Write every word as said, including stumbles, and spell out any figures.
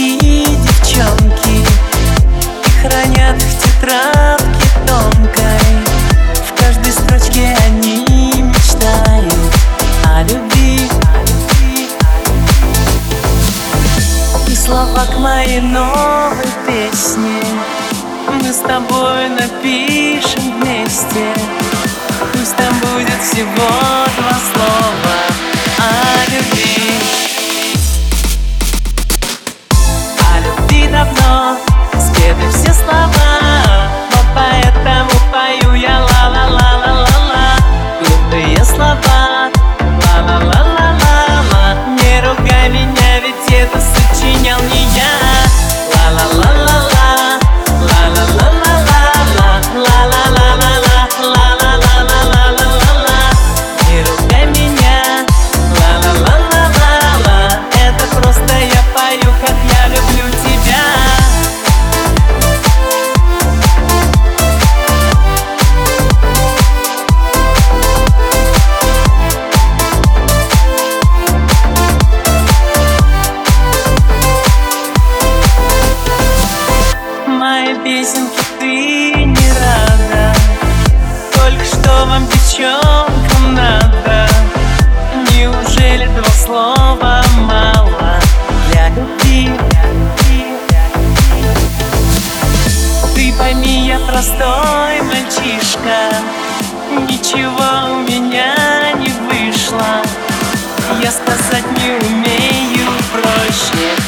стишки девчонки и хранят в тетрадке тонкой. В каждой строчке они мечтают о любви. И слова к моей новой песне мы с тобой напишем вместе. Пусть там будет всего два слова о любви. О любви давно спеты все слова, вот поэтому пою я ла-ла-ла-ла-ла-ла. Глупые слова, ла-ла-ла-ла-ла-ла. Не ругай меня, ведь это сочинял не я. Ла-ла-ла-ла-ла, ла-ла-ла-ла-ла-ла, ла-ла-ла-ла-ла, ла-ла-ла-ла-ла-ла-ла. Не ругай меня, ла-ла-ла-ла-ла-ла. Это просто я пою, как я люблю тебя. Мои песенки ты не рада, только что вам, девчонкам, надо? Неужели два слова мало для любви? Ты пойми, я простой мальчишка, ничего у меня не вышло. Я сказать не умею проще.